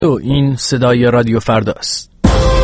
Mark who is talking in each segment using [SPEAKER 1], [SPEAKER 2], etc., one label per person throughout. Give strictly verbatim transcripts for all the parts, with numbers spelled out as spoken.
[SPEAKER 1] و این صدای رادیو فردا است.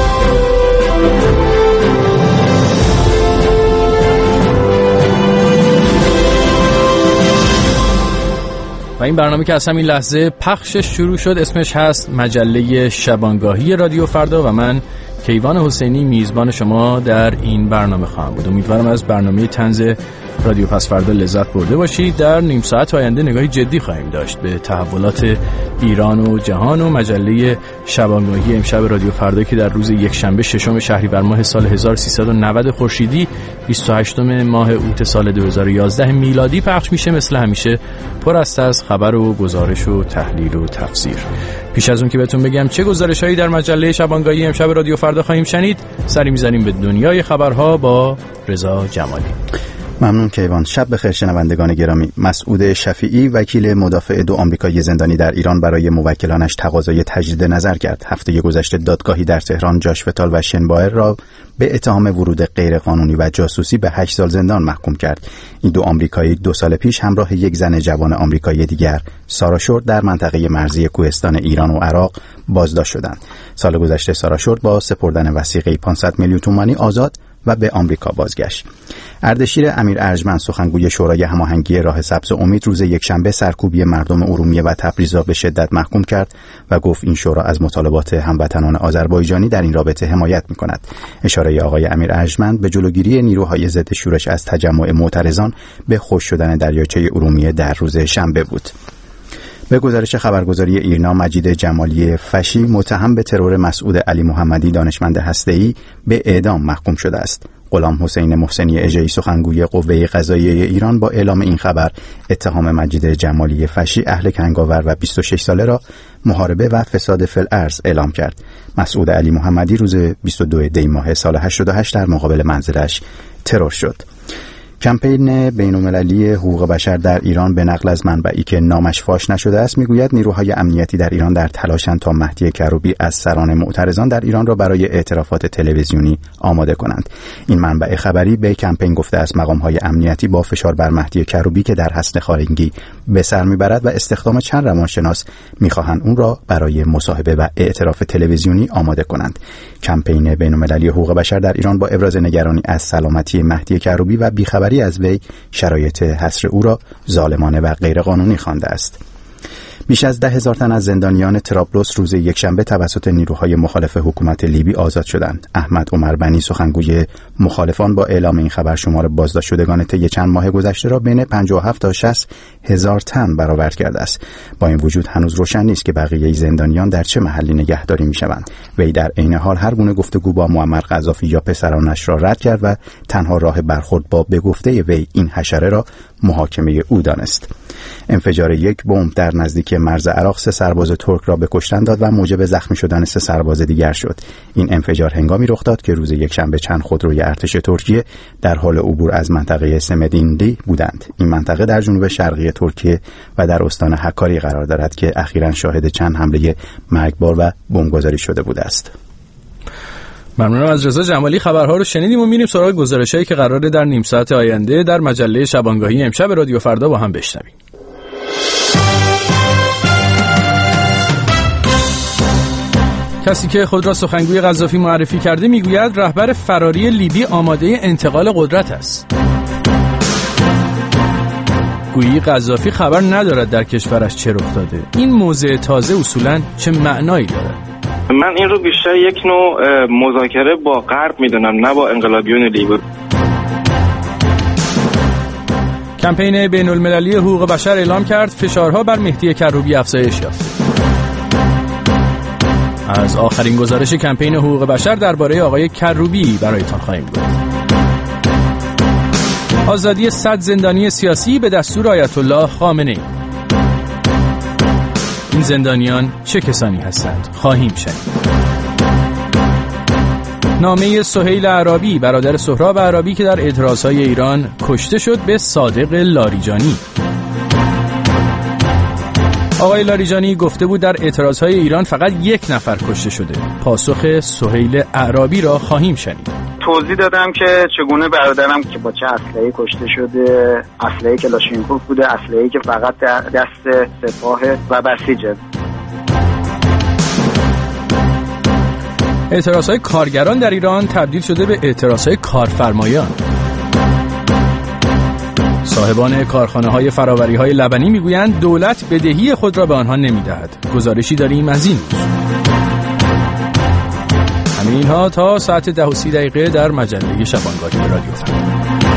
[SPEAKER 1] و این برنامه که از همین لحظه پخشش شروع شد اسمش هست مجله شبانگاهی رادیو فردا و من کیوان حسینی میزبان شما در این برنامه خواهم بود. امیدوارم از برنامه طنز رادیو پس فردا لذت برده باشید. در نیم ساعت آینده نگاهی جدی خواهیم داشت به تحولات ایران و جهان و مجله شبانگاهی امشب رادیو فردا که در روز یکشنبه ششم شهریور ماه سال هزار و سیصد و نود خورشیدی بیست و هشتم ماه اوت سال دو هزار و یازده میلادی پخش میشه. مثل همیشه پر است از خبر و گزارش و تحلیل و تفسیر. پیش از اون که بهتون بگم چه گزارش‌هایی در مجله شبانگاهی امشب رادیو فردا خواهیم شنید، سری می‌زنیم به دنیای خبرها با رضا جمالی.
[SPEAKER 2] ممنون کیوان. شب بخیر شنوندگان گرامی. مسعود شفیعی وکیل مدافع دو آمریکایی زندانی در ایران برای موکلانش تقاضای تجدید نظر کرد. هفته گذشته دادگاهی در تهران جاش فتال و شنبایر را به اتهام ورود غیرقانونی و جاسوسی به هشت سال زندان محکوم کرد. این دو آمریکایی دو سال پیش همراه یک زن جوان آمریکایی دیگر سارا شورت در منطقه مرزی کوهستان ایران و عراق بازداشت شدند. سال گذشته سارا شورت با سپردن وثیقه پانصد میلیون تومانی آزاد و به آمریکا بازگشت. اردشیر امیر ارجمند سخنگوی شورای هماهنگی راه سبز امید روز یکشنبه سرکوبی مردم ارومیه و تبریز را به شدت محکوم کرد و گفت این شورا از مطالبات هموطنان آذربایجانی در این رابطه حمایت می‌کند. اشاره آقای امیر ارجمند به جلوگیری نیروهای ضد شورش از تجمع معترضان به خشک شدن دریاچه ارومیه در روز شنبه بود. به گزارش خبرگزاری ایرنا مجید جمالی فشی متهم به ترور مسعود علی محمدی دانشمند هسته‌ای به اعدام محکوم شده است. غلام حسین محسنی اژه‌ای سخنگوی قوه قضاییه ایران با اعلام این خبر اتهام مجید جمالی فشی اهل کنگاور و بیست و شش ساله را محاربه و فساد فی الارض اعلام کرد. مسعود علی محمدی روز بیست و دو دی ماه سال هشتاد و هشت در مقابل منزلش ترور شد. کمپین بین‌المللی حقوق بشر در ایران به نقل از منبعی که نامش فاش نشده است میگوید نیروهای امنیتی در ایران در تلاشند تا مهدی کروبی از سران معترضان در ایران را برای اعترافات تلویزیونی آماده کنند. این منبع خبری به کمپین گفته است مقام‌های امنیتی با فشار بر مهدی کروبی که در حصن خارنگی به سر میبرد و استخدام چند روانشناس میخواهند اون را برای مصاحبه و اعتراف تلویزیونی آماده کنند. کمپین بین‌المللی حقوق بشر در ایران با ابراز نگرانی از سلامتی مهدی کروبی و بیخبری از وی شرایط حصر او را ظالمانه و غیرقانونی خوانده است. بیش از ده هزار تن از زندانیان طرابلس روز یکشنبه توسط نیروهای مخالف حکومت لیبی آزاد شدند. احمد عمر بنی سخنگوی مخالفان با اعلام این خبر شمار بازداشت شدگان طی چند ماه گذشته را بین پنجاه و هفت تا شصت هزار تن برآورد کرده است. با این وجود هنوز روشن نیست که بقیه زندانیان در چه محلی نگهداری میشوند. وی در عین حال هر گونه گفتگو با معمر قذافی یا پسرانش را رد کرد و تنها راه برخورد با به گفته وی این حشره را محاکمه او دانست. انفجار یک بمب در نزدیکی مرز عراق سه سرباز ترک را به کشتن داد و موجب زخمی شدن سه سرباز دیگر شد. این انفجار هنگامی رخ داد که روز یکشنبه چند خودروی ارتش ترکیه در حال عبور از منطقه سمدینلی بودند. این منطقه در جنوب شرقی ترکیه و در استان حکاری قرار دارد که اخیراً شاهد چند حمله مرگبار و بمبگذاری شده بوده است.
[SPEAKER 1] ممنونم از رضا جمالی. خبرها رو شنیدیم و میریم سراغ گزارشایی که قراره در نیم ساعت آینده در مجله شبانگاهی امشب رادیو فردا با هم بشنویم. کسی که خود را سخنگوی قذافی معرفی کرده میگوید رهبر فراری لیبی آماده انتقال قدرت است. گویی قذافی خبر ندارد در کشورش چه رخ داده. این موضع تازه اصولاً چه معنایی دارد؟
[SPEAKER 3] من این رو بیشتر یک نوع مذاکره با غرب میدونم، نه با انقلابیون لیبی.
[SPEAKER 1] کمپین بین‌المللی حقوق بشر اعلام کرد فشارها بر مهدی کروبی افزایش یافت. از آخرین گزارش کمپین حقوق بشر درباره آقای کروبی برایتان خواهیم گفت. آزادی صد زندانی سیاسی به دستور آیت الله خامنه‌ای. این زندانیان چه کسانی هستند؟ خواهیم شنید. نامه سهیل عرابی برادر سهراب عرابی که در اعتراضهای ایران کشته شد به صادق لاریجانی. آقای لاریجانی گفته بود در اعتراضهای ایران فقط یک نفر کشته شده. پاسخ سهیل عرابی را خواهیم شنید.
[SPEAKER 4] توضیح دادم که چگونه برادرم که با چه اسلحه‌ای کشته شده، اسلحه کلاشینکوف بوده، اسلحه‌ای که فقط دست سپاه و بسیجه.
[SPEAKER 1] اعتراضهای کارگران در ایران تبدیل شده به اعتراضهای کارفرمایان. صاحبان کارخانه‌های فراوری‌های لبنی میگویند دولت بدهی خود را به آنها نمی‌دهد. گزارشی داریم از این. همه اینها تا ساعت ده و سی دقیقه در مجله شبانگاهی رادیو فردا.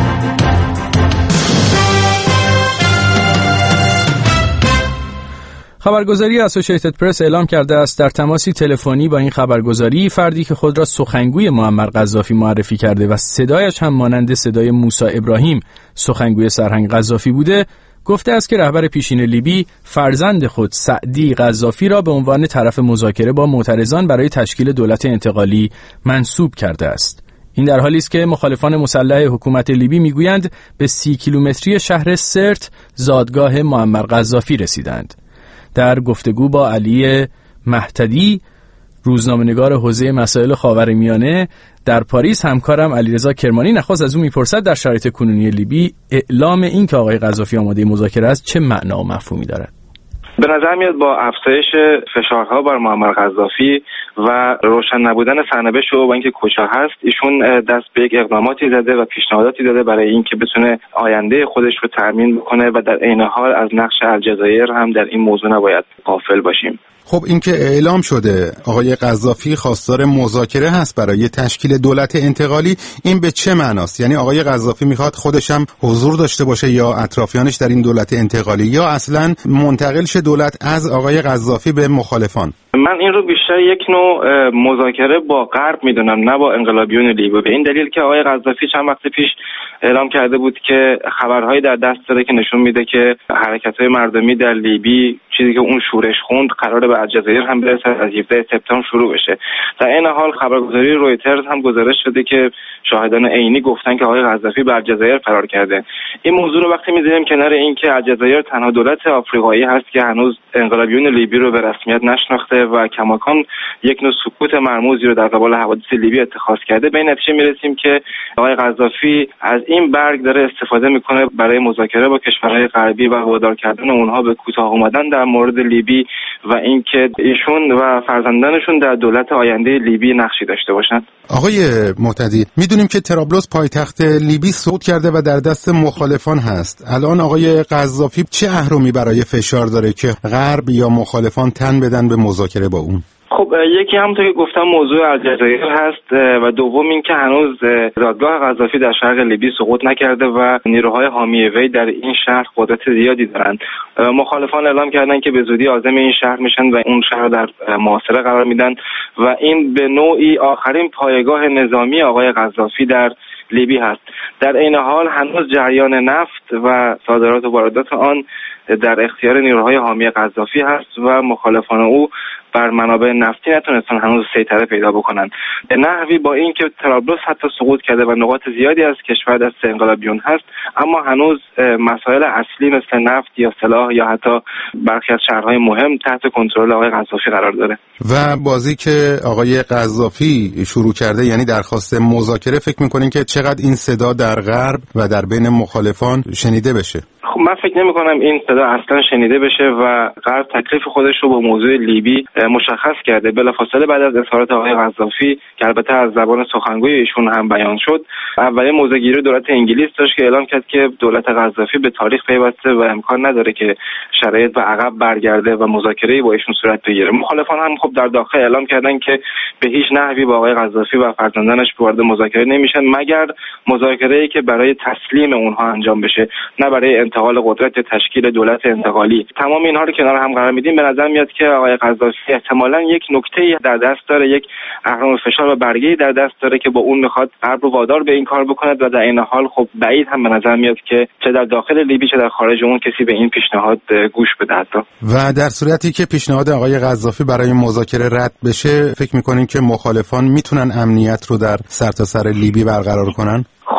[SPEAKER 1] خبرگزاری اسوسییتد پرس اعلام کرده است در تماسی تلفنی با این خبرگزاری فردی که خود را سخنگوی معمر قذافی معرفی کرده و صدایش هم مانند صدای موسی ابراهیم سخنگوی سرهنگ قذافی بوده، گفته است که رهبر پیشین لیبی فرزند خود سعدی قذافی را به عنوان طرف مذاکره با معترضان برای تشکیل دولت انتقالی منصوب کرده است. این در حالی است که مخالفان مسلح حکومت لیبی میگویند به سی کیلومتری شهر سرت زادگاه معمر قذافی رسیدند. در گفتگو با علی مهتدی، روزنامه‌نگار حوزه مسائل خاورمیانه در پاریس، همکارم علیرضا کرمانی نخواست از او میپرسد در شرایط کنونی لیبی اعلام این که آقای قذافی آماده مذاکره است چه معنا و مفهومی دارد؟
[SPEAKER 3] به نظر میاد با افزایش فشارها بر معمر قذافی و روشن نبودن سرنوشت او و اینکه کجا هست، ایشون دست به یک اقداماتی زده و پیشنهاداتی داده برای اینکه بتونه آینده خودش رو تضمین بکنه و در عین حال از نقش الجزایر هم در این موضوع نباید غافل باشیم.
[SPEAKER 5] خب این که اعلام شده آقای قذافی خواستار مذاکره هست برای تشکیل دولت انتقالی، این به چه معناست؟ یعنی آقای قذافی میخواد خودش هم حضور داشته باشه یا اطرافیانش در این دولت انتقالی، یا اصلا منتقل شه دولت از آقای قذافی به مخالفان؟
[SPEAKER 3] من این رو بیشتر یک نوع مذاکره با غرب میدونم، نه با انقلابیون لیبی، به این دلیل که آقای قذافی چند وقت پیش اعلام کرده بود که خبرهایی در دست داره که نشون میده که حرکت‌های مردمی در لیبی، چیزی که اون شورش خوند، قراره به الجزایر هم برسه، از هفدهم سپتامبر شروع بشه. در این حال خبرگزاری رویترز هم گزارش شده که شاهدان عینی گفتن که آقای قذافی به الجزایر فرار کرده. این موضوع رو وقتی می‌ذاریم کنار اینکه الجزایر تنها دولت آفریقایی هست که هنوز انقلابیون لیبی رو به رسمیت نشناخته و کماکان یک نوع سکوت مرموزی رو در قبال حوادث لیبی اتخاذ کرده، به این نتیجه میرسیم که آقای قذافی از این برگ داره استفاده میکنه برای مذاکره با کشورهای غربی و وادار کردن اونها به کوتاه اومدن در مورد لیبی و اینکه ایشون و فرزندانشون در دولت آینده لیبی نقشی داشته باشند.
[SPEAKER 5] آقای مهتدی، میدونیم که طرابلس پایتخت لیبی سقوط کرده و در دست مخالفان هست. الان آقای قذافی چه اهرمی برای فشار داره که غرب یا مخالفان تن بدن به مذاکره با اون؟
[SPEAKER 3] خب یکی همونطور که گفتم موضوع الجزایر هست و دوم این که هنوز دادگاه قذافی در شرق لیبی سقوط نکرده و نیروهای حامی وی در این شهر قدرت زیادی دارند. مخالفان اعلام کردن که به زودی عازم این شهر میشن و اون شهر در محاصره قرار میدن و این به نوعی آخرین پایگاه نظامی آقای قذافی در لیبی هست. در این حال هنوز جریان نفت و صادرات و واردات آن در اختیار نیروهای حامی قذافی هست و مخالفان او بر منابع نفتی نتونستن هنوز سیطره پیدا بکنن. به نحوی با اینکه طرابلس حتی سقوط کرده و نقاط زیادی از کشور دست انقلابیون هست، اما هنوز مسائل اصلی مثل نفت یا سلاح یا حتی برخی از شهرهای مهم تحت کنترل آقای قذافی قرار داره.
[SPEAKER 5] و بازی که آقای قذافی شروع کرده، یعنی درخواست مذاکره، فکر می‌کنین که چقدر این صدا در غرب و در بین مخالفان شنیده بشه؟
[SPEAKER 3] خب من فکر نمی کنم این صدا اصلا شنیده بشه و غرب تکلیف خودش رو با موضوع لیبی مشخص کرده. بلافاصله بعد از اظهارات آقای قذافی که البته از زبان سخنگوی ایشون هم بیان شد، اولین موضع‌گیری دولت انگلیس داشت که اعلام کرد که دولت قذافی به تاریخ پیوسته و امکان نداره که شرایط به عقب برگرده و مذاکره‌ای با ایشون صورت بگیره. مخالفان هم خب در داخل اعلام کردن که به هیچ نحوی با آقای قذافی و فرزندانش وارد مذاکره نمیشن مگر مذاکره‌ای که برای تسلیم اونها انجام بشه، نه برای انتقال قدرت تشکیل دولت انتقالی. تمام اینها رو کنار هم قرار میدیم، به نظر میاد که آقای قذافی احتمالاً یک نکته‌ای در دست داره، یک اهرم فشار و برگه‌ای در دست داره که با اون میخواد غرب رو وادار به این کار بکنه و در این حال خب بعید هم به نظر میاد که چه در داخل لیبی چه در خارج اون کسی به این پیشنهاد گوش بده.
[SPEAKER 5] و در صورتی که پیشنهاد آقای قذافی برای مذاکره رد بشه، فکر میکنین که مخالفان میتونن امنیت رو در سرتاسر لیبی برقرار کنن؟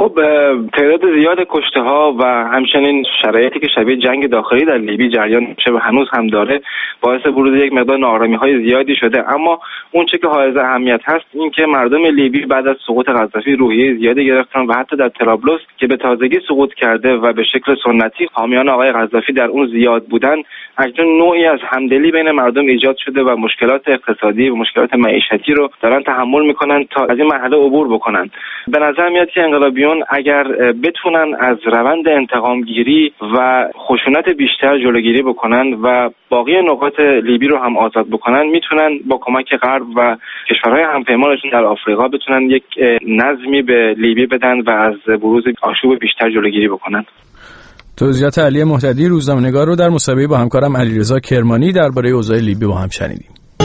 [SPEAKER 3] خب تعداد زیاد کشته ها و همچنین شرایطی که شبیه جنگ داخلی در لیبی جریان میشه و هنوز هم داره باعث بروز یک مقدار ناآرامی های زیادی شده. اما اون چه که حائز اهمیت هست این که مردم لیبی بعد از سقوط قذافی روحیه زیادی گرفتن و حتی در طرابلس که به تازگی سقوط کرده و به شکل سنتی حامیان آقای قذافی در اون زیاد بودن، اکنون نوعی از همدلی بین مردم ایجاد شده و مشکلات اقتصادی و مشکلات معیشتی رو دارن تحمل میکنن تا از این مرحله عبور بکنن. به نظر میاد که انقلابیون اگر بتونن از روند انتقام گیری و خشونت بیشتر جلوگیری بکنن و باقی نقاط لیبی رو هم آزاد بکنن، میتونن با کمک غرب و کشورهای همپیمانشون در آفریقا بتونن یک نظمی به لیبی بدن و از بروز آشوب بیشتر جلوگیری بکنن.
[SPEAKER 1] توضیحات علی مهتدی روزنامه‌نگار رو در مصاحبه با همکارم علیرضا کرمانی درباره اوضاع لیبی با هم شنیدیم.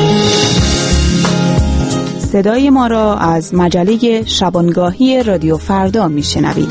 [SPEAKER 6] صدای ما را از مجله شبانگاهی رادیو فردا میشنوید.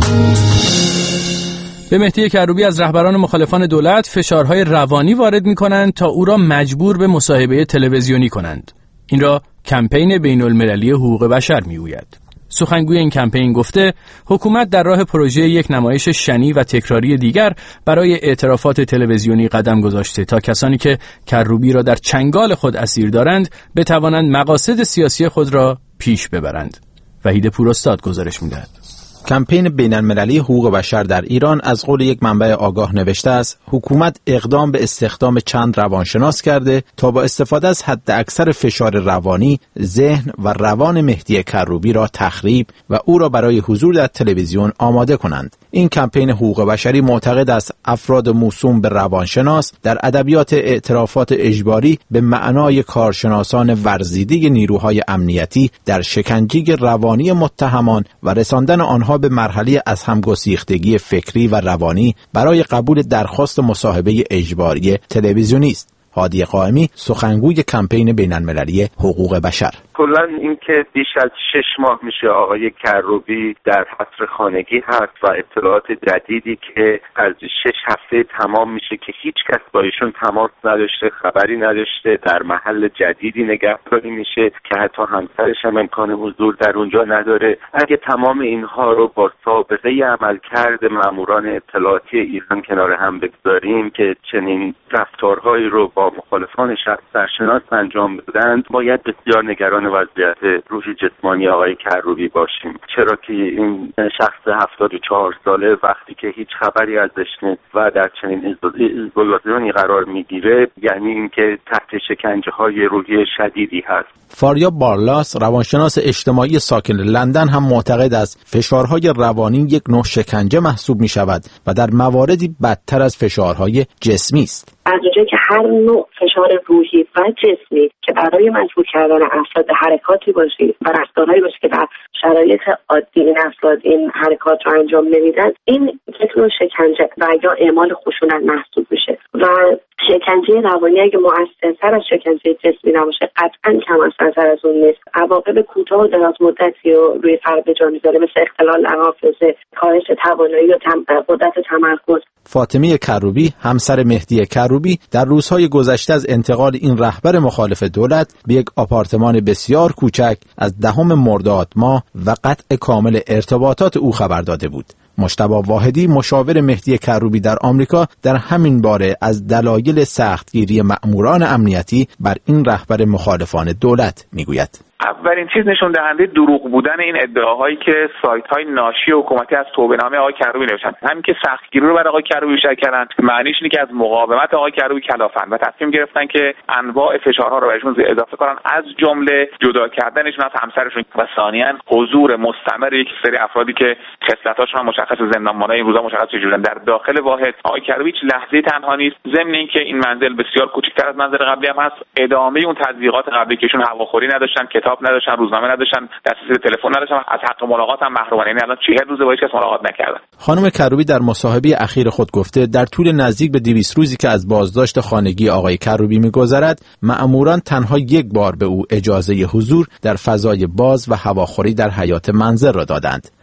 [SPEAKER 1] به مهدی کروبی از رهبران مخالفان دولت فشارهای روانی وارد می‌کنند تا او را مجبور به مصاحبه تلویزیونی کنند. این را کمپین بین‌المللی حقوق بشر می‌گوید. سخنگوی این کمپین گفته حکومت در راه پروژه یک نمایش شنی و تکراری دیگر برای اعترافات تلویزیونی قدم گذاشته تا کسانی که کروبی را در چنگال خود اسیر دارند بتوانند مقاصد سیاسی خود را پیش ببرند. وحید پوراستاد گزارش می‌دهد.
[SPEAKER 7] کمپین بین‌المللی حقوق بشر در ایران از قول یک منبع آگاه نوشته است حکومت اقدام به استخدام چند روانشناس کرده تا با استفاده از حد اکثر فشار روانی ذهن و روان مهدی کروبی را تخریب و او را برای حضور در تلویزیون آماده کنند. این کمپین حقوق بشری معتقد است افراد موسوم به روانشناس در ادبیات اعترافات اجباری به معنای کارشناسان ورزیده نیروهای امنیتی در شکنجه روانی متهمان و رساندن آنها به مرحله از هم گسیختگی فکری و روانی برای قبول درخواست مصاحبه اجباری تلویزیونی است. هادی قائمی سخنگوی کمپین بین‌المللی حقوق بشر:
[SPEAKER 8] کلا اینکه بیش از شش ماه میشه آقای کروبی در حصر خانگی هست و اطلاعات جدیدی که از شش هفته تمام میشه که هیچ کس با ایشون تماس نداشته، خبری نداشته، در محل جدیدی نگهداری میشه که حتی همسرش هم امکان حضور در اونجا نداره. اگه تمام اینها رو با سابقه عملکرد ماموران اطلاعاتی ایران کنار هم بگذاریم که چنین رفتارهایی رو با مخالفان شخص سرشناس انجام بدن، باید بسیار نگران وضعیت روحی جسمانی آقای کروبی باشیم، چرا که این شخص هفتاد و چهار ساله وقتی که هیچ خبری ازش نیست و در چنین ایزولیشنی قرار میگیره، یعنی اینکه تحت شکنجه های روحی شدیدی هست.
[SPEAKER 7] فاریاب بارلاس روانشناس اجتماعی ساکن لندن هم معتقد است فشارهای روانی یک نوع شکنجه محسوب می شود و در مواردی بدتر از فشارهای جسمی است.
[SPEAKER 9] از اونجایی که هر نوع فشار روحی و جسمی که برای مجبور کردن افراد به حرکاتی باشه و رفتارهایی باشه که در شرایط عادی این افراد این حرکات رو انجام نمیدن، این یک نوع شکنجه و یا اعمال خشونت محسوب میشه و شکنجه روانی اگه مؤثرتر از شکنجه جسمی نباشه قطعا کم اثرتر از اون نیست. عواقب کوتاه و دراز مدتی رو روی فرد به جا میذاره، مثل اختلال حافظه، کاهش توانایی و تم... قدرت تمرکز.
[SPEAKER 7] فاطمه کروبی همسر مهدی کروبی در روزهای گذشته از انتقال این رهبر مخالف دولت به یک آپارتمان بسیار کوچک از دهم مرداد ماه و قطع کامل ارتباطات او خبر داده بود. مجتبی واحدی مشاور مهدی کروبی در آمریکا در همین باره از دلایل سختگیری مأموران امنیتی بر این رهبر مخالفان دولت میگوید.
[SPEAKER 10] اولین چیز نشون دهنده دروغ بودن این ادعاهایی که سایت‌های ناشی حکومتی از توبه‌نامه آقای کروبی نوشتن. همین که سختگیری رو برای آقای کروبی بیشتر کردن، معنیش اینه که از مقاومت آقای کروبی کلافن و تصمیم گرفتن که انواع فشارها رو بهشون اضافه کنن، از جمله جدا کردنشون از همسرشون و ثانیاً حضور مستمر یک سری افرادی که خصلت‌هاشون هم مشخص، زندانبانای این روزا مشخص شدن در داخل واحد. آقای کروبی هیچ لحظه تنها نیست، ضمن اینکه این منزل بسیار کوچکتر از منزل قبلی هم هست. ادامه اون تضییقات قبلی که ایشون هواخوری نداشتن، کتاب نداشتن، روزنامه نداشتن، دسترسی به تلفن نداشتن، از حق ملاقات هم محرومن. یعنی الان چهل روزه با هیچ کس ملاقات نکردن.
[SPEAKER 7] خانم کروبی در مصاحبه اخیر خود گفته در طول نزدیک به دویست روزی که از بازداشت خانگی آقای کروبی می‌گذرد، مأموران تنها یک بار به او اجازه حضور در فضای باز و هواخوری در حیاط منزل را دادند.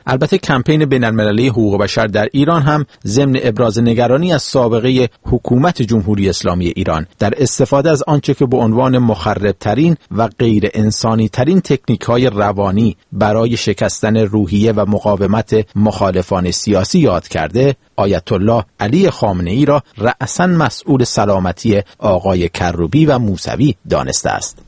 [SPEAKER 7] البته کمپین بین‌المللی حقوق بشر در ایران هم ضمن ابراز نگرانی از سابقه حکومت جمهوری اسلامی ایران در استفاده از آنچه که به عنوان مخربترین و غیر انسانی ترین تکنیک های روانی برای شکستن روحیه و مقاومت مخالفان سیاسی یاد کرده، آیت الله علی خامنه‌ای را رأساً مسئول سلامتی آقای کروبی و موسوی دانسته است.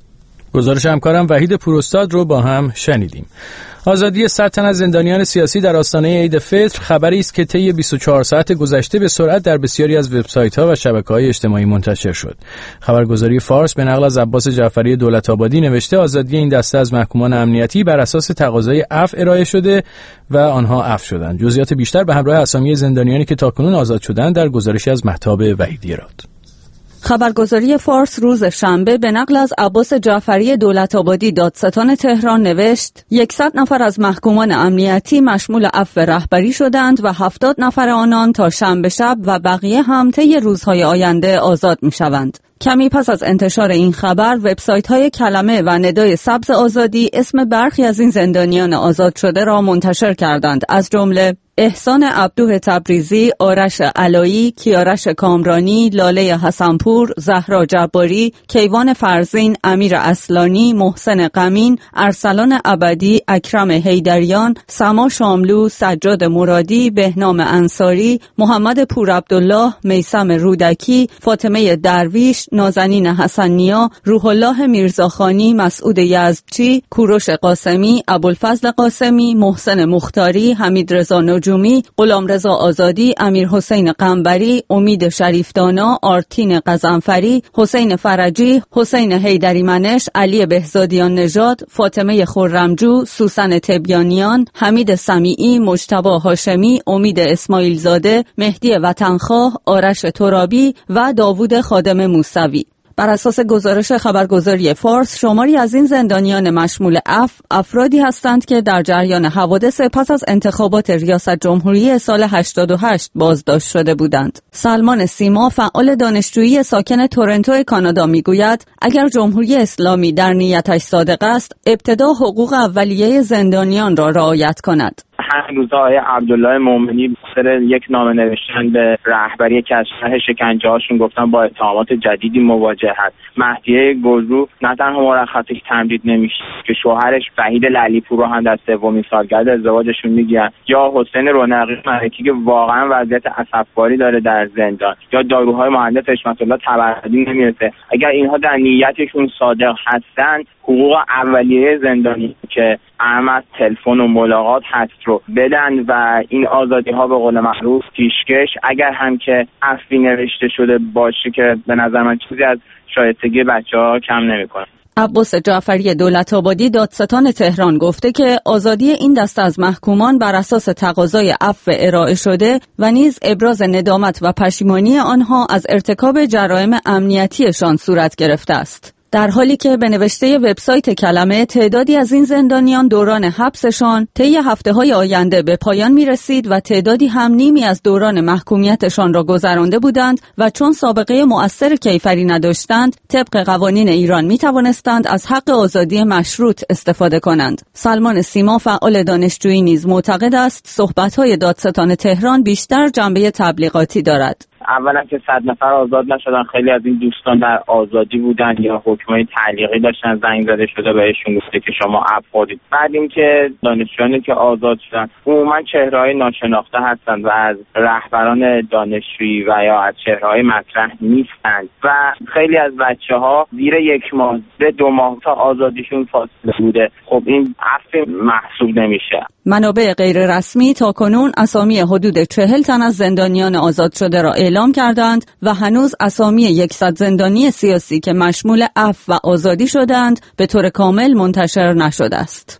[SPEAKER 1] گزارش همکارم وحید پوراستاد رو با هم شنیدیم. آزادی صد تن از زندانیان سیاسی در آستانه عید فطر خبری است که طی بیست و چهار ساعت گذشته به سرعت در بسیاری از وبسایت‌ها و شبکه‌های اجتماعی منتشر شد. خبرگزاری فارس به نقل از عباس جعفری دولت‌آبادی نوشته آزادی این دسته از محکومان امنیتی بر اساس تقاضای عفو ارائه شده و آنها عفو شدند. جزئیات بیشتر به همراه اسامی زندانیانی که تاکنون آزاد شدند در گزارشی از مهتاب وحیدی راد.
[SPEAKER 11] خبرگزاری فارس روز شنبه به نقل از عباس جعفری دولت‌آبادی دادستان تهران نوشت صد نفر از محکومان امنیتی مشمول عفو رهبری شدند و هفتاد نفر آنان تا شنبه شب و بقیه هم طی روزهای آینده آزاد می‌شوند. کمی پس از انتشار این خبر وبسایت‌های کلمه و ندای سبز آزادی اسم برخی از این زندانیان آزاد شده را منتشر کردند، از جمله احسان عبدوه تبریزی، آرش علایی، کیارش کامرانی، لاله حسنپور، زهرا جباری، کیوان فرزین، امیر اصلانی، محسن قمین، ارسلان ابدی، اکرم حیدریان، سما شاملو، سجاد مرادی، بهنام انصاری، محمد پور عبدالله، میثم رودکی، فاطمه درویش، نازنین حسنیا، روح الله میرزاخانی، مسعود یزدچی، کوروش قاسمی، ابوالفضل قاسمی، محسن مختاری، حمید رضا جومی، غلامرضا آزادی، امیر حسین قنبری، امید شریفدانا، آرتین قزنفری، حسین فرجی، حسین حیدری منش، علی بهزادیان نژاد، فاطمه خرمجو، سوسن تبیانیان، حمید سمیعی، مجتبی هاشمی، امید اسماعیل زاده، مهدی وطنخواه، آرش ترابی و داوود خادم موسوی. بر اساس گزارش خبرگزاری فارس، شماری از این زندانیان مشمول عفو افرادی هستند که در جریان حوادث پس از انتخابات ریاست جمهوری سال هشتاد و هشت بازداشت شده بودند. سلمان سیما، فعال دانشجویی ساکن تورنتو کانادا میگوید اگر جمهوری اسلامی در نیتش صادق است، ابتدا حقوق اولیه زندانیان را رعایت کند.
[SPEAKER 3] همین روزا آقای عبدالله مومنی سر یک نامه نوشتن به رهبری که از شرح شکنجه هاشون گفتن با اتهامات جدیدی مواجه هست. مهدیه گلرو نه تنها مرخصش تمدید نمیشه که شوهرش وحید لعلیپور رو هم در سومین سالگرد ازدواجشون میگیرن، یا حسین رونقی ملکی که واقعا وضعیت اسفباری داره در زندان، یا داروهای مهندس حشمت الله تبردی نمیرسه. اگر اینها در نیتشون صادق هستن، حقوق اولیه زندانی که اهم از تلفن و ملاقات هست رو بدن و این آزادی ها به قول معروف پیشکش، اگر هم که عفوی نوشته شده باشه که به نظر من چیزی از شایستگی بچه‌ها کم نمی‌کنه.
[SPEAKER 11] عباس جعفری دولت‌آبادی دادستان تهران گفته که آزادی این دسته از محکومان بر اساس تقاضای عفو ارائه شده و نیز ابراز ندامت و پشیمانی آنها از ارتکاب جرایم امنیتیشان صورت گرفته است. در حالی که به نوشته وبسایت کلمه تعدادی از این زندانیان دوران حبسشان طی هفته‌های آینده به پایان می‌رسید و تعدادی هم نیمی از دوران محکومیتشان را گذرانده بودند و چون سابقه مؤثر کیفری نداشتند، طبق قوانین ایران می‌توانستند از حق آزادی مشروط استفاده کنند. سلمان سیما، فعال دانشجویی، نیز معتقد است صحبت‌های دادستان تهران بیشتر جنبه تبلیغاتی دارد.
[SPEAKER 3] اولا که صد نفر آزاد نشدن، خیلی از این دوستان در آزادی بودن یا حکمای تعلیقی داشتن زنگ زده شده بهشون گفته که شما عفو خوردید. بعد اینکه دانشجویانی که آزاد شدن عموما چهره‌های ناشناخته هستند و از رهبران دانشجویی و یا از چهره‌های مطرح نیستند و خیلی از بچه‌ها زیر یک ماه به دو ماه تا آزادیشون فاصله بوده. خب این عفو محسوب نمیشه.
[SPEAKER 11] منابع غیر رسمی تا کنون اسامی حدود چهل تن از زندانیان آزاد شده را اعلام کردند و هنوز اسامی صد زندانی سیاسی که مشمول عفو و آزادی شدند به طور کامل منتشر نشده است.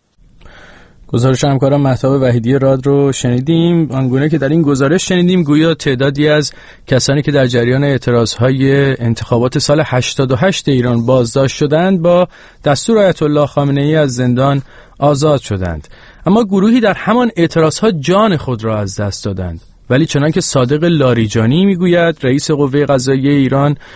[SPEAKER 1] گزارش همکارم مهتاب وحیدی راد رو شنیدیم. آنگونه که در این گزارش شنیدیم گویا تعدادی از کسانی که در جریان اعتراضهای انتخابات سال هشتاد و هشت ایران بازداشت شدند با دستور آیت الله خامنه‌ای از زندان آزاد شدند، اما گروهی در همان اعتراضها جان خود را از دست دادند. ولی چنانکه صادق لاریجانی میگوید، رئیس قوه قضاییه ایران،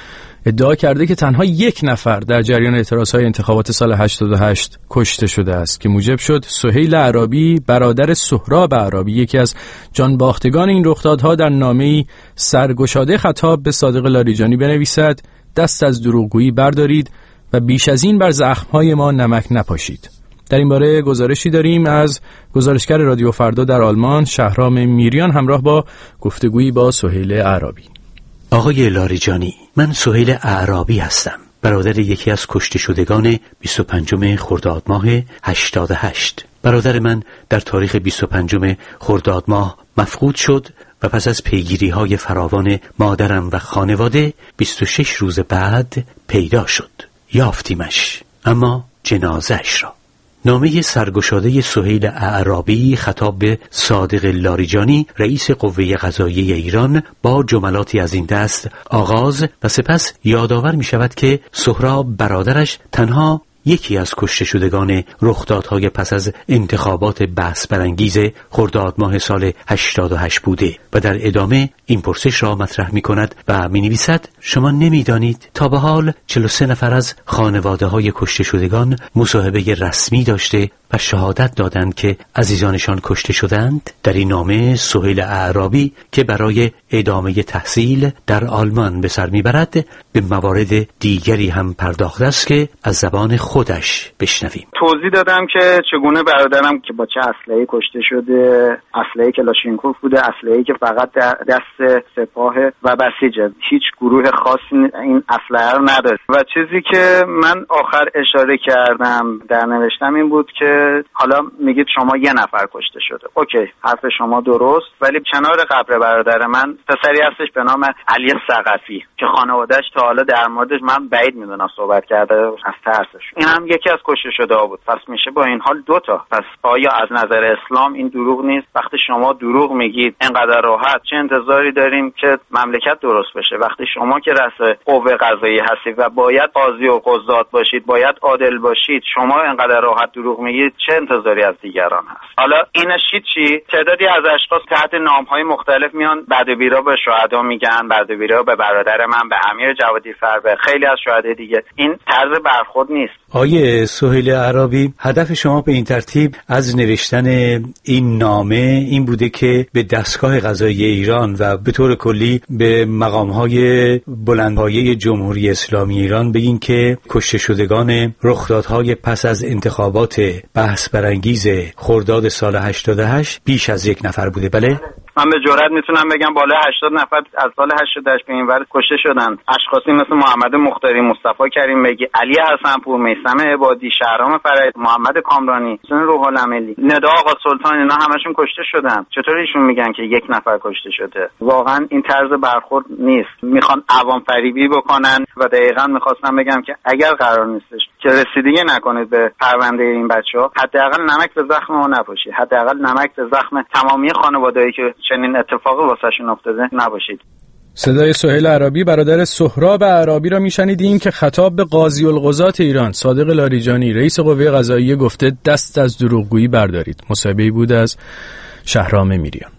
[SPEAKER 1] ادعا کرده که تنها یک نفر در جریان اعتراضهای انتخابات سال هشتاد و هشت کشته شده است که موجب شد سهیل عرابی برادر سهراب عرابی، یکی از جانباختگان این رخدادها، در نامه‌ای سرگشاده خطاب به صادق لاریجانی بنویسد: دست از دروغگویی بردارید و بیش از این بر زخم‌های ما نمک نپاشید. در این باره گزارشی داریم از گزارشگر رادیو فردا در آلمان، شهرام میریان، همراه با گفتگویی با سهیل عرابی.
[SPEAKER 12] آقای لاریجانی، من سهیل عرابی هستم، برادر یکی از کشته شدگان بیست و پنجم خرداد ماه هشتاد و هشت. برادر من در تاریخ بیست و پنجم خرداد ماه مفقود شد و پس از پیگیری‌های فراوان مادرم و خانواده بیست و شش روز بعد پیدا شد. یافتیمش، اما جنازه‌اش را. نامه سرگشاده سهیل عرابی خطاب به صادق لاریجانی، رئیس قوه قضاییه ایران، با جملاتی از این دست آغاز و سپس یادآور می شود که سهراب برادرش تنها یکی از کشته شدگان رخدادهای پس از انتخابات بحث برانگیز خرداد ماه سال هشتاد و هشت بوده و در ادامه این پرسش را مطرح می کند و می نویسد: شما نمی دانید تا به حال چهل و سه نفر از خانواده های کشته شدگان مصاحبه رسمی داشته و شهادت دادند که عزیزانشان کشته شدند؟ در این نامه سهیل عرابی که برای ادامه تحصیل در آلمان به سر میبرد به موارد دیگری هم پرداخته است که از زبان خودش بشنویم.
[SPEAKER 4] توضیح دادم که چگونه برادرم که با چه اسلحه‌ای کشته شده، اسلحه کلاشینکوف بوده، اسلحه‌ای که فقط در دست سپاه و بسیجه، هیچ گروه خاصی این اسلحه رو نداره. و چیزی که من آخر اشاره کردم در نوشتم این بود که حالا میگید شما یه نفر کشته شده. اوکی، حرف شما درست، ولی کنار قبر برادر من پسری هستش به نام علی ثقفی که خانواده‌اش تا حالا در موردش من بعید میدونم صحبت کرده از ترسش. این هم یکی از کشته شده ها بود. پس میشه با این حال دوتا. پس آیا از نظر اسلام این دروغ نیست؟ وقتی شما دروغ میگید اینقدر راحت، چه انتظاری داریم که مملکت درست بشه؟ وقتی شما که رئیس قوه قضاییه هستید و باید قاضی و قضات باشید، باید عادل باشید، شما اینقدر راحت دروغ میگید، چه انتظاری از دیگران هست؟ حالا اینش چی؟ تعدادی از اشخاص تحت نام‌های مختلف میان بعد بیرا به شهدا میگن، بعد بیرا به برادر من، به امیر جوادی فر، به خیلی از شهدای دیگه. این طرز برخورد نیست.
[SPEAKER 12] آیه سهیل عرابی، هدف شما به این ترتیب از نوشتن این نامه این بوده که به دستگاه قضایی ایران و به طور کلی به مقام‌های بلندپایه جمهوری اسلامی ایران بگین که کشته شدگان رخدادهای پس از انتخابات بحث برانگیز خرداد سال هشتاد و هشت بیش از یک نفر بوده. بله؟
[SPEAKER 4] من به جرئت میتونم بگم بالای هشتاد نفر از سال هشتاد و هشت به این ور کشته شدن. اشخاصی مثل محمد مختاری، مصطفی کریم بگی، علی حسنپور، میثم عبادی، شهرام فرید، محمد کامرانی، حسین روح العملی، ندا آقا سلطان، اینا همشون کشته شدن. چطور ایشون میگن که یک نفر کشته شده؟ واقعا این طرز برخورد نیست. میخوان عوام فریبی بکنن و دقیقاً میخواستم بگم که اگر قرار نیستش که رسیدگی نکنید به پرونده این بچه‌ها، حداقل نمک به زخم ما نپاشید، حداقل نمک به زخم تمامی خانواده‌ای که چنین اتفاقی واسهشون افتاده نباشید.
[SPEAKER 1] صدای سهیل عرابی، برادر سهراب عرابی را میشنیدیم که خطاب به قاضی القضات ایران صادق لاریجانی، رئیس قوه قضاییه، گفته دست از دروغگویی بردارید. مصاحبه‌ای بود از شهرام میریان.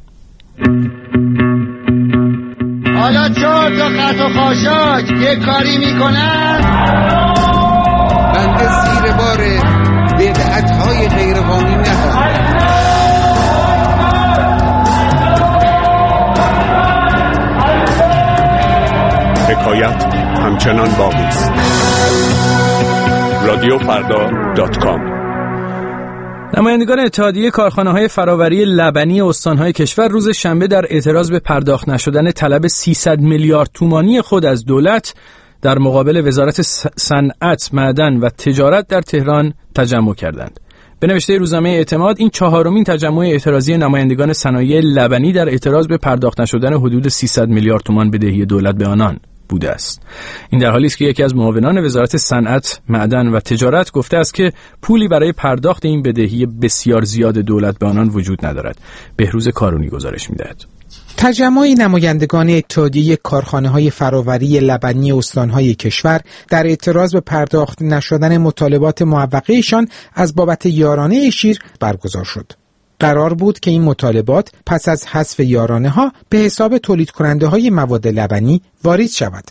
[SPEAKER 13] حالا چهار تا خط و خاشاک یه کاری میکنن، بنده زیر بار بدعت‌های غیرقانونی نخواهم.
[SPEAKER 14] حکایت همچنان باقی است. رادیو فردا دات کام.
[SPEAKER 1] نمایندگان اتحادیه کارخانه‌های فراوری لبنی استان‌های کشور روز شنبه در اعتراض به پرداخت نشدن طلب سیصد میلیارد تومانی خود از دولت در مقابل وزارت صنعت، معدن و تجارت در تهران تجمع کردند. به نوشته روزنامه اعتماد، این چهارمین تجمع اعتراضی نمایندگان صنایع لبنی در اعتراض به پرداخت نشدن حدود سیصد میلیارد تومان بدهی دولت به آنان بوده است. این در حالی است که یکی از معاونان وزارت صنعت، معدن و تجارت گفته است که پولی برای پرداخت این بدهی بسیار زیاد دولت به آنان وجود ندارد. بهروز کارونی گزارش می‌دهد.
[SPEAKER 15] تجمع نمایندگان اتحادیه کارخانه‌های فراوری لبنی استان‌های کشور در اعتراض به پرداخت نشدن مطالبات معوقه‌شان از بابت یارانه شیر برگزار شد. قرار بود که این مطالبات پس از حذف یارانه‌ها به حساب تولید کننده های مواد لبنی واریز شود.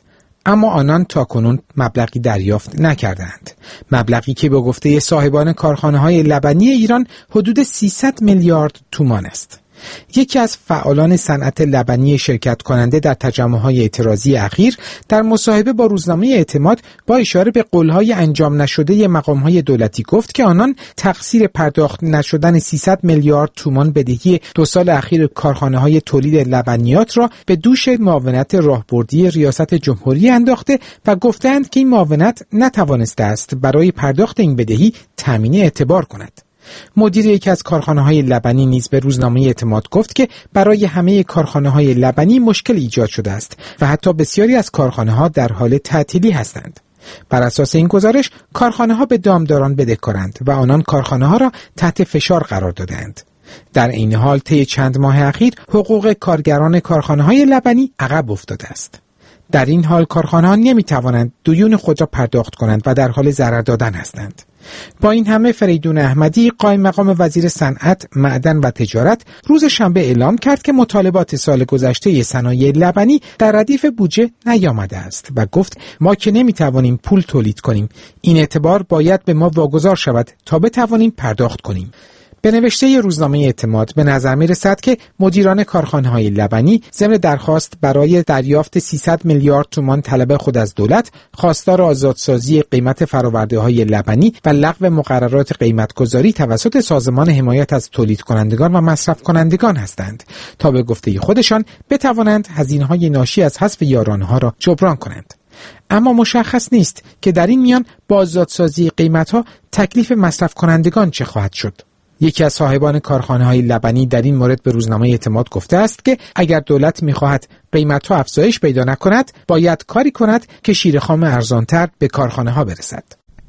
[SPEAKER 15] اما آنان تاکنون مبلغی دریافت نکردند. مبلغی که به گفته صاحبان کارخانه‌های لبنی ایران حدود سیصد میلیارد تومان است. یکی از فعالان صنعت لبنی شرکت کننده در تجمع‌های اعتراضی اخیر در مصاحبه با روزنامه اعتماد با اشاره به قول‌های انجام نشده مقام‌های دولتی گفت که آنان تقصیر پرداخت نشدن سیصد میلیارد تومان بدهی دو سال اخیر کارخانه‌های تولید لبنیات را به دوش معاونت راهبردی ریاست جمهوری انداخته و گفتند که این معاونت نتوانسته است برای پرداخت این بدهی تامین اعتبار کند. مدیر یکی از کارخانه‌های لبنی نیز به روزنامه اعتماد گفت که برای همه کارخانه‌های لبنی مشکل ایجاد شده است و حتی بسیاری از کارخانه‌ها در حال تعطیلی هستند. بر اساس این گزارش کارخانه‌ها به دامداران بدهکارند و آنان کارخانه‌ها را تحت فشار قرار دادند. در این حال طی چند ماه اخیر حقوق کارگران کارخانه‌های لبنی عقب افتاده است. در این حال کارخانه‌ها نمی‌توانند دیون خود را پرداخت کنند و در حال ضرر دادن هستند. با این همه فریدون احمدی قائم مقام وزیر صنعت، معدن و تجارت روز شنبه اعلام کرد که مطالبات سال گذشته صنایع لبنی در ردیف بودجه نیامده است و گفت ما که نمی‌توانیم پول تولید کنیم، این اعتبار باید به ما واگذار شود تا بتوانیم پرداخت کنیم. به نوشته روزنامه اعتماد به نظر می رسد که مدیران کارخانه‌های لبنی ضمن درخواست برای دریافت سیصد میلیارد تومان طلب خود از دولت، خواستار آزادسازی قیمت فرآورده‌های لبنی و لغو مقررات قیمت‌گذاری توسط سازمان حمایت از تولید کنندگان و مصرف کنندگان هستند تا به گفته خودشان بتوانند هزینه‌های ناشی از حذف یارانه‌ها را جبران کنند. اما مشخص نیست که در این میان با آزادسازی قیمت‌ها تکلیف مصرف کنندگان چه خواهد شد. یکی از صاحبان کارخانه‌های لبنی در این مورد به روزنامه اعتماد گفته است که اگر دولت می‌خواهد قیمت‌ها افزایش پیدا نکند، باید کاری کند که شیر خام ارزان‌تر به کارخانه‌ها برسد.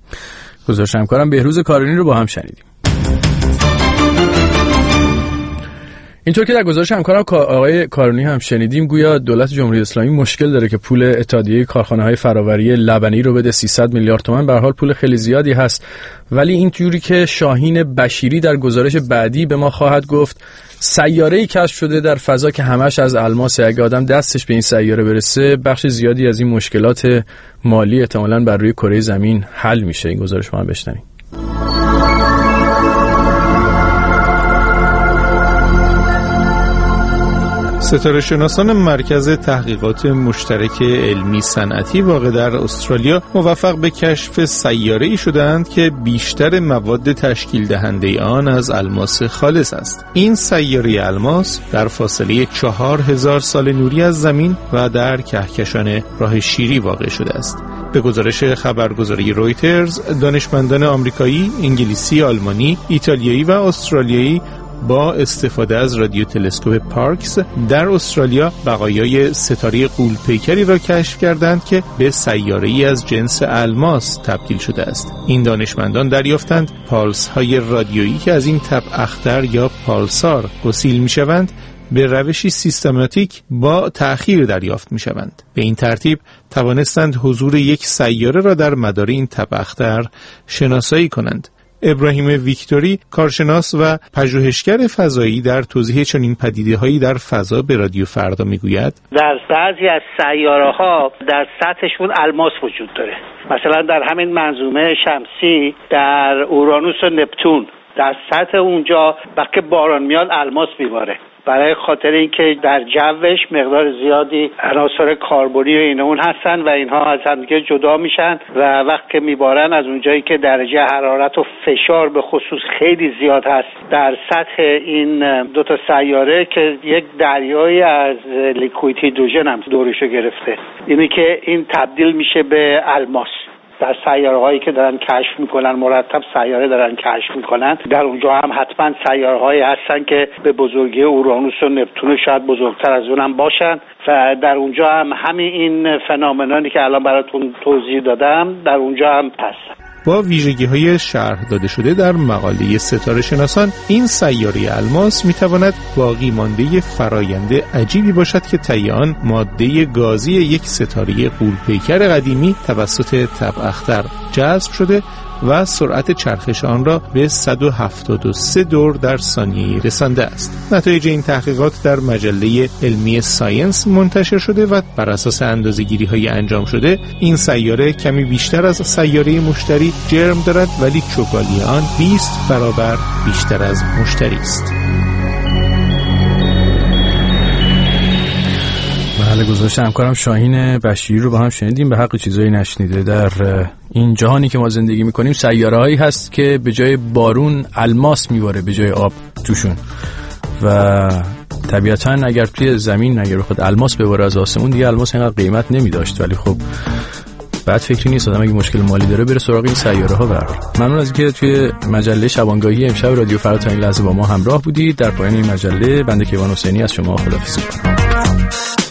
[SPEAKER 1] گزارش همکارم بهروز کارانی رو با هم شنیدیم. اینطور که در گزارش همکارم آقای کارانی هم شنیدیم، گویا دولت جمهوری اسلامی مشکل داره که پول اتحادیه کارخانه‌های فرآوری لبنی رو بده، سیصد میلیارد تومان. به هر حال پول خیلی زیادی هست، ولی اینجوری که شاهین بشیری در گزارش بعدی به ما خواهد گفت، سیاره‌ای کشف شده در فضا که همش از الماس. اگه آدم دستش به این سیاره برسه، بخش زیادی از این مشکلات مالی احتمالاً بر روی کره زمین حل میشه. این گزارش ما هم بشنویم.
[SPEAKER 16] ستاره شناسان مرکز تحقیقات مشترک علمی صنعتی واقع در استرالیا موفق به کشف سیاره‌ای شدند که بیشتر مواد تشکیل دهنده آن از الماس خالص است. این سیاره الماس در فاصله چهار هزار سال نوری از زمین و در کهکشان راه شیری واقع شده است. به گزارش خبرگزاری رویترز، دانشمندان آمریکایی، انگلیسی، آلمانی، ایتالیایی و استرالیایی با استفاده از رادیو تلسکوپ پارکس در استرالیا بقایای ستاره غول‌پیکری را کشف کردند که به سیاره‌ای از جنس الماس تبدیل شده است. این دانشمندان دریافتند پالس‌های رادیویی که از این طبع اختر یا پالسار گسیل می‌شوند به روشی سیستماتیک با تأخیر دریافت می‌شوند. به این ترتیب توانستند حضور یک سیاره را در مدار این طبع اختر شناسایی کنند. ابراهیم ویکتوری، کارشناس و پژوهشگر فضایی، در توضیح چنین پدیده‌هایی در فضا به رادیو فردا میگوید:
[SPEAKER 17] در بعضی از سیاره‌ها در سطحشون الماس وجود داره. مثلا در همین منظومه شمسی در اورانوس و نپتون در سطح اونجا وقتی باران میاد الماس میباره، برای خاطر اینکه در جوش مقدار زیادی عناصر کربنی و اینا اون هستن و اینها از هم دیگه جدا میشن و وقتی میبارن از اونجایی که درجه حرارت و فشار به خصوص خیلی زیاد هست در سطح این دو تا سیاره که یک دریایی از لیکوید هیدروژن هم دورشو گرفته، اینی که این تبدیل میشه به الماس. در سیاره هایی که دارن کشف میکنن، مرتب سیاره دارن کشف میکنن، در اونجا هم حتما سیاره هایی هستن که به بزرگی اورانوس و نپتون، شاید بزرگتر از اونم باشن و در اونجا هم همین این فنومنانی که الان براتون توضیح دادم در اونجا هم هستن.
[SPEAKER 16] با ویژگی‌های شرح داده شده در مقاله ستاره شناسان، این سیاره الماس می‌تواند باقی مانده فرایند عجیبی باشد که طی آن ماده گازی یک ستاره غول‌پیکر قدیمی توسط طبع اختر جذب شده و سرعت چرخش آن را به صد و هفتاد و سه دور در ثانیه رسانده است. نتایج این تحقیقات در مجله علمی ساینس منتشر شده و بر اساس اندازه‌گیری‌های انجام شده این سیاره کمی بیشتر از سیاره مشتری جرم دارد، ولی چوگالی آن بیست برابر بیشتر از مشتری است.
[SPEAKER 1] بله، گزارش همکارم شاهین بشیری رو با هم شنیدیم. به حق چیزایی نشنیده. در این جهانی که ما زندگی میکنیم سیاره‌هایی هست که به جای بارون الماس میواره به جای آب توشون، و طبیعتاً اگر توی زمین اگر خود الماس بباره از آسمون دیگه الماس اینقدر قیمت نمیداشت، ولی خب بعد فکری نیست آدم اگه مشکل مالی داره بره سراغ این سیاره ها بره. ممنون از اینکه توی مجله شبانگاهی امشب رادیو فردا تا این لحظه با ما همراه بودید. در پایان این مجله بنده کیوان حسینی از شما خداحافظی می‌کنم.